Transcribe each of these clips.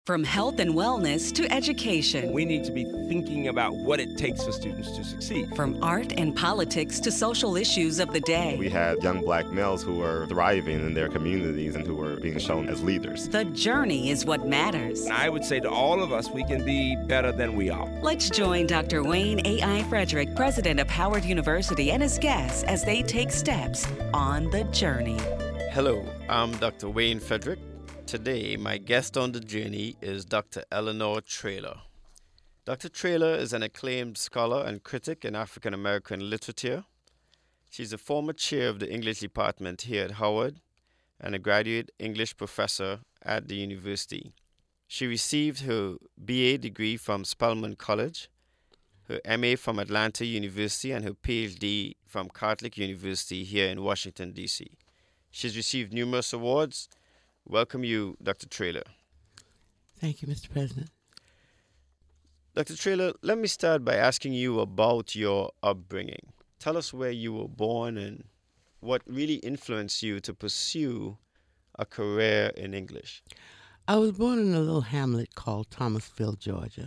From health and wellness to education. We need to be thinking about what it takes for students to succeed. From art and politics to social issues of the day. We have young black males who are thriving in their communities and who are being shown as leaders. The journey is what matters. And I would say to all of us, we can be better than we are. Let's join Dr. Wayne A.I. Frederick, president of Howard University, and his guests as they take steps on the journey. Hello, I'm Dr. Wayne Frederick. Today, my guest on the journey is Dr. Eleanor Traylor. Dr. Traylor is an acclaimed scholar and critic in African American literature. She's a former chair of the English department here at Howard and a graduate English professor at the university. She received her BA degree from Spelman College, her MA from Atlanta University, and her PhD from Catholic University here in Washington, D.C. She's received numerous awards. Welcome you, Dr. Traylor. Thank you, Mr. President. Dr. Traylor, let me start by asking you about your upbringing. Tell us where you were born and what really influenced you to pursue a career in English. I was born in a little hamlet called Thomasville, Georgia.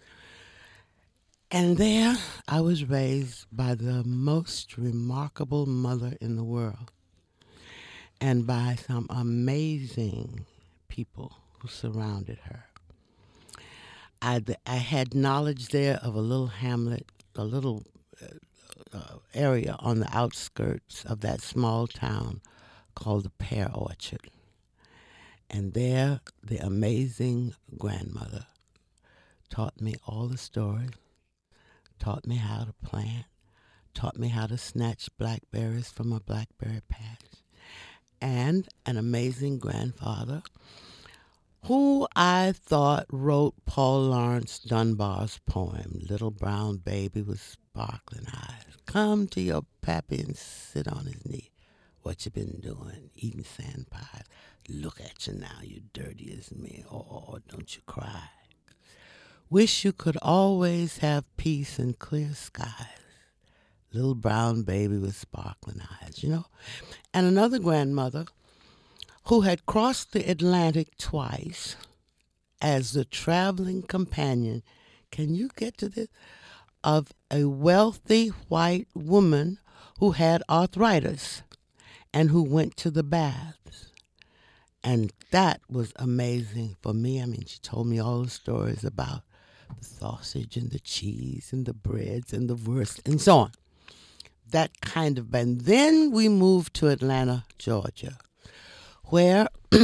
And there I was raised by the most remarkable mother in the world, and by some amazing people who surrounded her. I had knowledge there of a little hamlet, a little area on the outskirts of that small town called the Pear Orchard. And there, the amazing grandmother taught me all the stories, taught me how to plant, taught me how to snatch blackberries from a blackberry patch, and an amazing grandfather who I thought wrote Paul Laurence Dunbar's poem, Little Brown Baby with Sparkling Eyes. Come to your pappy and sit on his knee. What you been doing? Eating sand pies. Look at you now, you dirty as me. Oh, don't you cry. Wish you could always have peace and clear skies. Little brown baby with sparkling eyes, you know. And another grandmother who had crossed the Atlantic twice as the traveling companion, can you get to this, of a wealthy white woman who had arthritis and who went to the baths. And that was amazing for me. I mean, she told me all the stories about the sausage and the cheese and the breads and the wurst and so on. That kind of, and then we moved to Atlanta, Georgia, where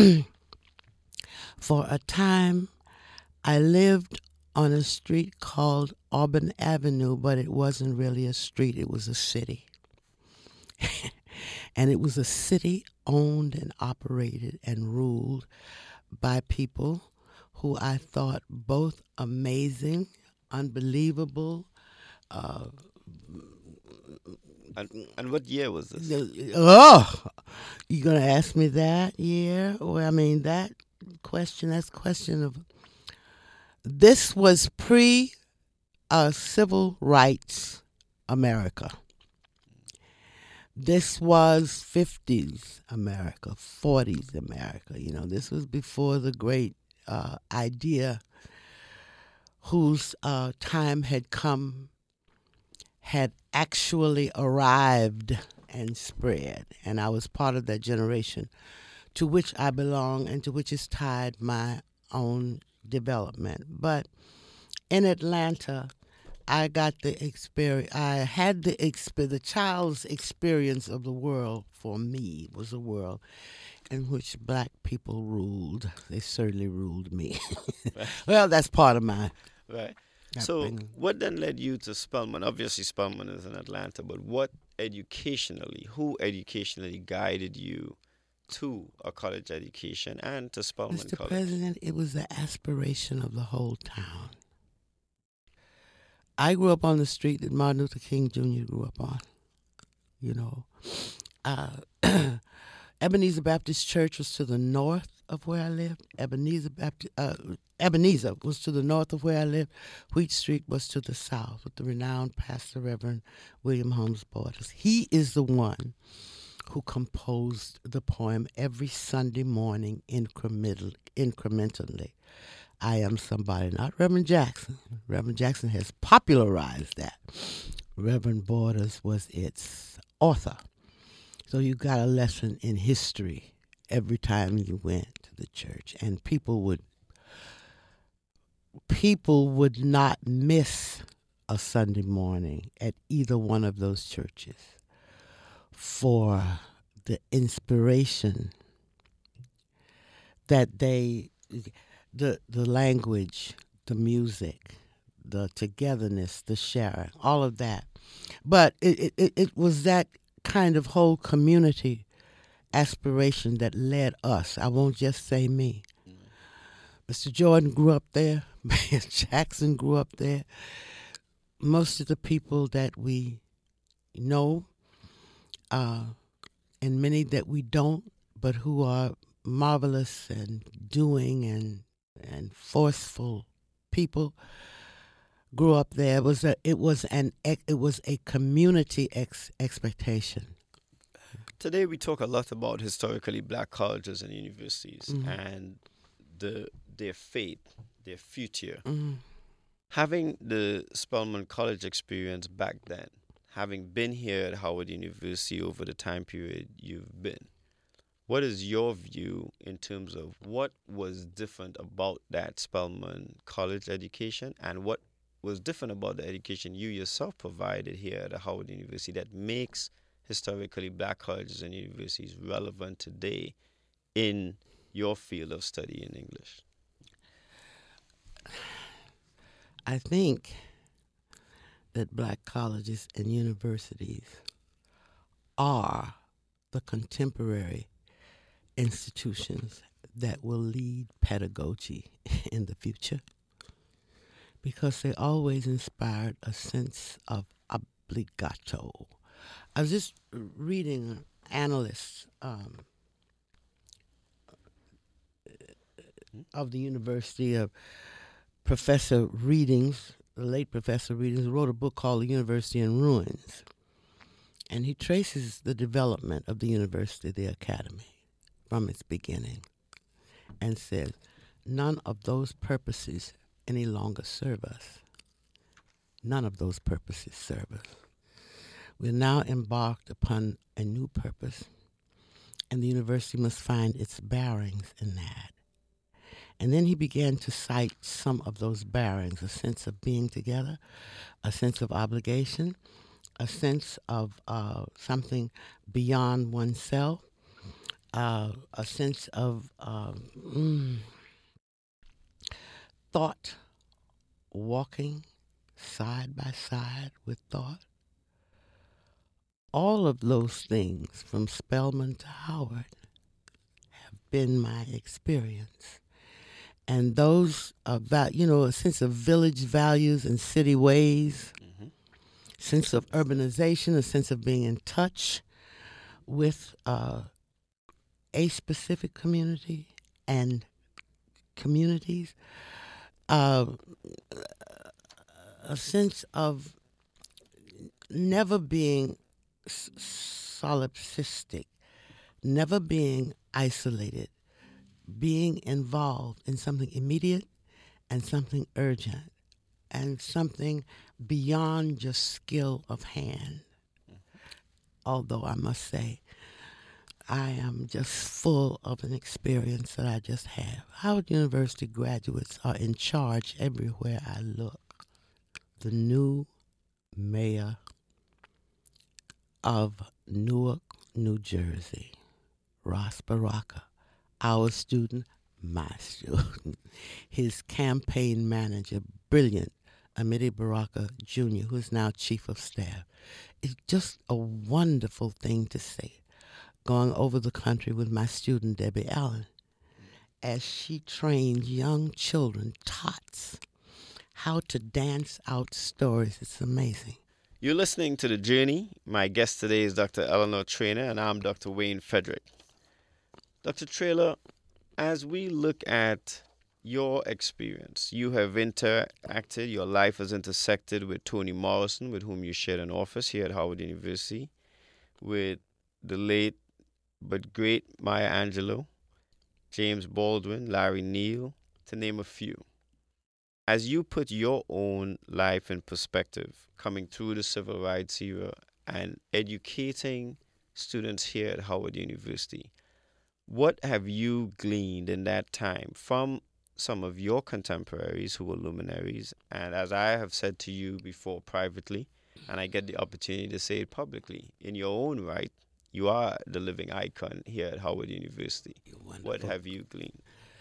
for a time I lived on a street called Auburn Avenue, but it wasn't really a street, it was a city. And it was a city owned and operated and ruled by people who I thought both amazing, unbelievable, And what year was this? Oh, you gonna ask me that year? Well, I mean that's question of. This was civil rights America. This was 50s America, 40s America. You know, this was before the great idea whose time had come, had actually arrived and spread. And I was part of that generation to which I belong and to which is tied my own development. But in Atlanta, I got the experience, I had the child's experience of the world for me was a world in which black people ruled. They certainly ruled me. Well, that's part of my... Right. So what then led you to Spelman? Obviously Spelman is in Atlanta, but who educationally guided you to a college education and to Spelman Mr. College? President, it was the aspiration of the whole town. I grew up on the street that Martin Luther King Jr. grew up on, you know. Ebenezer Baptist Church was to the north of where I lived. Ebenezer was to the north of where I lived. Wheat Street was to the south with the renowned Pastor Reverend William Holmes Borders. He is the one who composed the poem every Sunday morning incrementally. I am somebody, not Reverend Jackson. Reverend Jackson has popularized that. Reverend Borders was its author. So you got a lesson in history every time you went to the church, and people would not miss a Sunday morning at either one of those churches for the inspiration that the language, the music, the togetherness, the sharing, all of that. But it was that kind of whole community aspiration that led us. I won't just say me. Mr. Jordan grew up there. Mayor Jackson grew up there. Most of the people that we know, and many that we don't, but who are marvelous and doing and forceful people, grew up there. It was a community expectation. Today we talk a lot about historically black colleges and universities and their fate, their future. Having the Spelman College experience back then, having been here at Howard University over the time period you've been, what is your view in terms of what was different about that Spelman College education and what was different about the education you yourself provided here at Howard University that makes historically black colleges and universities relevant today in your field of study in English? I think that black colleges and universities are the contemporary institutions that will lead pedagogy in the future, because they always inspired a sense of obligato. I was just reading an analyst of the University of Professor Readings, the late Professor Readings, wrote a book called The University in Ruins. And he traces the development of the university, the academy, from its beginning, and says, none of those purposes any longer serve us. None of those purposes serve us. We're now embarked upon a new purpose, and the university must find its bearings in that. And then he began to cite some of those bearings: a sense of being together, a sense of obligation, a sense of something beyond oneself, a sense of thought, walking side by side with thought. All of those things, from Spelman to Howard, have been my experience. And those about, a sense of village values and city ways, sense of urbanization, a sense of being in touch with a specific community and communities, a sense of never being solipsistic, never being isolated, being involved in something immediate and something urgent and something beyond just skill of hand. Although I must say, I am just full of an experience that I just have. Howard University graduates are in charge everywhere I look. The new mayor of Newark, New Jersey, Ross Baraka, our student, my student. His campaign manager, brilliant, Amity Baraka Jr., who is now chief of staff. It's just a wonderful thing to see. Going over the country with my student, Debbie Allen, as she trains young children, tots, how to dance out stories. It's amazing. You're listening to The Journey. My guest today is Dr. Eleanor Trainer, and I'm Dr. Wayne Frederick. Dr. Traylor, as we look at your experience, you have interacted, your life has intersected with Toni Morrison, with whom you shared an office here at Howard University, with the late but great Maya Angelou, James Baldwin, Larry Neal, to name a few. As you put your own life in perspective, coming through the civil rights era and educating students here at Howard University, what have you gleaned in that time from some of your contemporaries who were luminaries? And as I have said to you before privately, and I get the opportunity to say it publicly, in your own right, you are the living icon here at Howard University. What have you gleaned?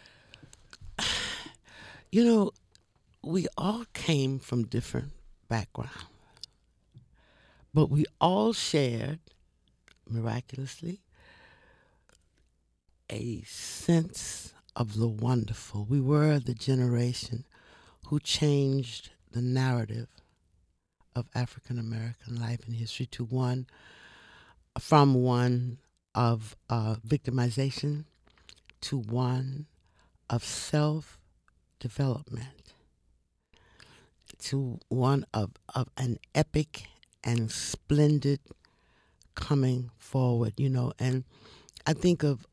You know, we all came from different backgrounds, but we all shared, miraculously, a sense of the wonderful. We were the generation who changed the narrative of African American life and history to one of victimization to one of self-development, to one of an epic and splendid coming forward, you know. And I think of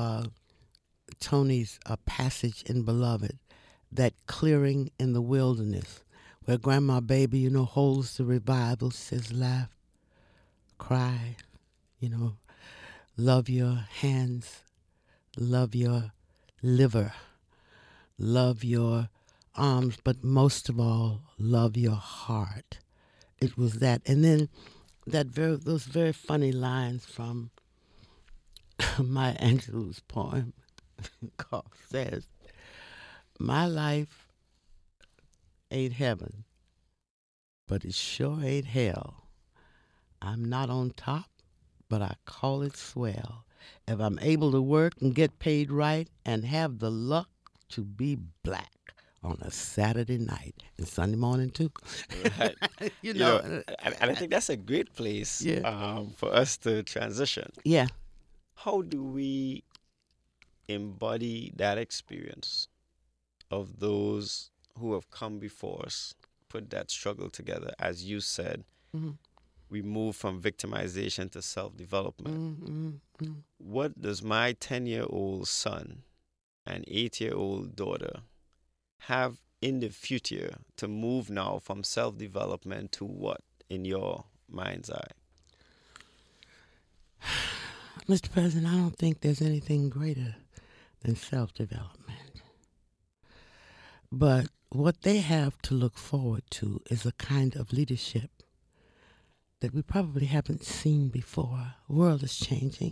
Tony's passage in Beloved, that clearing in the wilderness, where Grandma Baby, you know, holds the revival, says, laugh, cry, you know, love your hands, love your liver, love your arms, but most of all, love your heart. It was that. And then those very funny lines from Maya Angelou's poem says, my life ain't heaven, but it sure ain't hell. I'm not on top, but I call it swell. If I'm able to work and get paid right and have the luck to be black on a Saturday night and Sunday morning too. Right. you know, and I think that's a great place for us to transition. Yeah. How do we embody that experience of those who have come before us, put that struggle together? As you said, we move from victimization to self-development. What does my 10-year-old son and 8-year-old daughter have in the future to move now from self-development to what, in your mind's eye? Mr. President, I don't think there's anything greater than self-development. But what they have to look forward to is a kind of leadership that we probably haven't seen before. The world is changing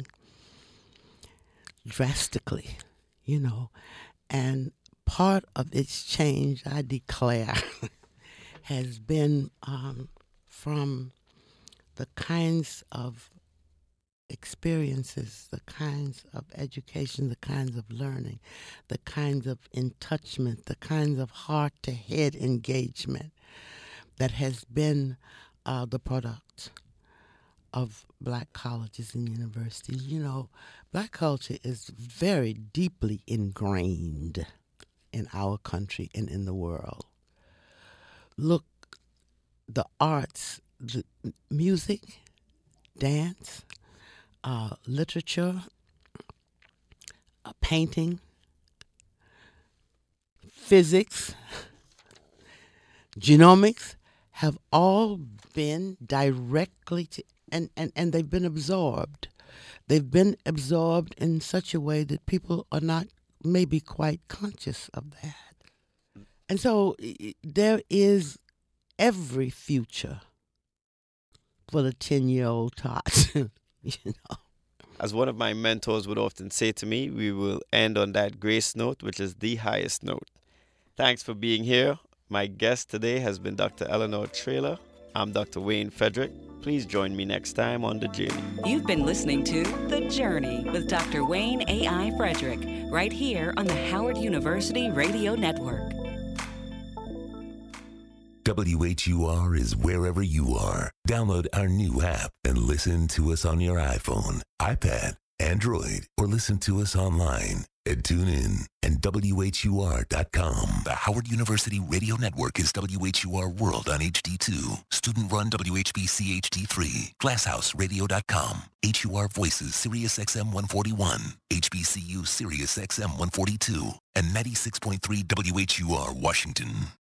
drastically, you know, and part of its change, I declare, has been from the kinds of experiences, the kinds of education, the kinds of learning, the kinds of in-touchment, the kinds of heart-to-head engagement that has been the product of black colleges and universities. You know, black culture is very deeply ingrained in our country and in the world. Look, the arts, the music, dance, literature, painting, physics, genomics have all been directly and they've been absorbed. They've been absorbed in such a way that people are not maybe quite conscious of that. And so there is every future for the 10-year-old tots, you know. As one of my mentors would often say to me, we will end on that grace note, which is the highest note. Thanks for being here. My guest today has been Dr. Eleanor Traylor. I'm Dr. Wayne Frederick. Please join me next time on The Journey. You've been listening to The Journey with Dr. Wayne A.I. Frederick, right here on the Howard University Radio Network. WHUR is wherever you are. Download our new app and listen to us on your iPhone, iPad, Android, or listen to us online at TuneIn and WHUR.com. The Howard University Radio Network is WHUR World on HD2. Student-run WHBC HD3. GlassHouseRadio.com. HUR Voices Sirius XM 141. HBCU Sirius XM 142. And 96.3 WHUR Washington.